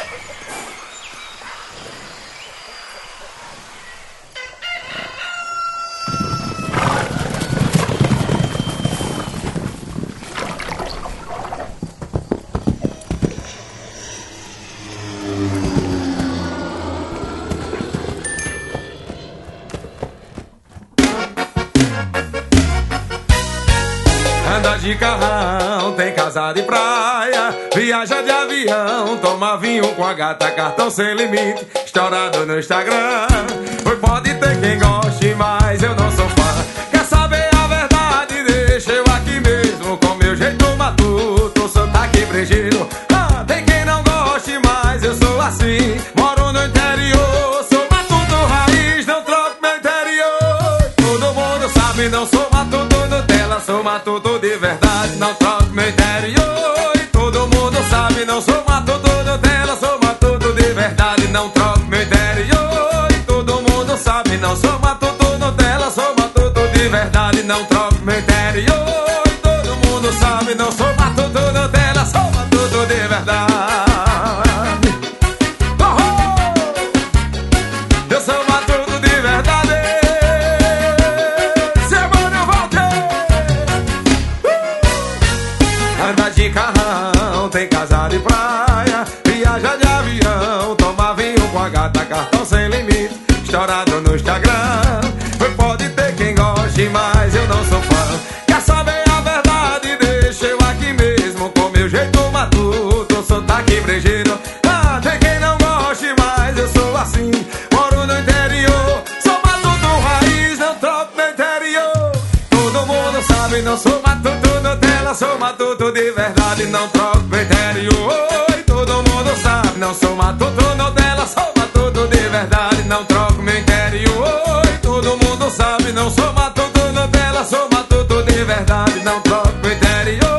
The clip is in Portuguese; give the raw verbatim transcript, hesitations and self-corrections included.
Anda de carrão, tem casa de praia, viaja de avião, toma vinho com a gata, cartão sem limite, estourado no Instagram. Pois pode ter quem goste, mas eu não sou fã. Quer saber a verdade? Deixa eu aqui mesmo, com meu jeito matuto, sotaque brejeiro. Ah, tem quem não goste, mas eu sou assim. Moro no interior, sou matuto raiz, não troco meu interior. Todo mundo sabe, não sou matuto Nutella, sou matuto de verdade, não troco meu interior. E todo mundo sabe, não sou matuto Nutella, sou matuto de verdade, não troco meu interior. E todo mundo sabe, não sou matuto Nutella, sou matuto de verdade, não troco meu interior. E todo mundo sabe, não sou matuto Nutella, sou matuto de verdade. Eu sou matuto de verdade. Anda de carrão, tem casa de praia, viaja de avião, toma vinho com a gata, cartão sem limite, estourado no Instagram. Pois pode ter quem goste, mas eu não sou fã. Quer saber a verdade? Deixa eu aqui mesmo, com meu jeito matuto, sotaque brejeiro. Ah, tem quem não goste, mas eu sou assim. Moro no interior, sou matuto raiz, não troco meu interior. Todo mundo sabe, não sou matuto Nutella, sou matuto de verdade, não troco meu interior. E todo mundo sabe, não sou matuto Nutella, sou matuto de verdade, não troco meu interior. E todo mundo sabe, não sou matuto Nutella, sou matuto de verdade, não troco meu interior.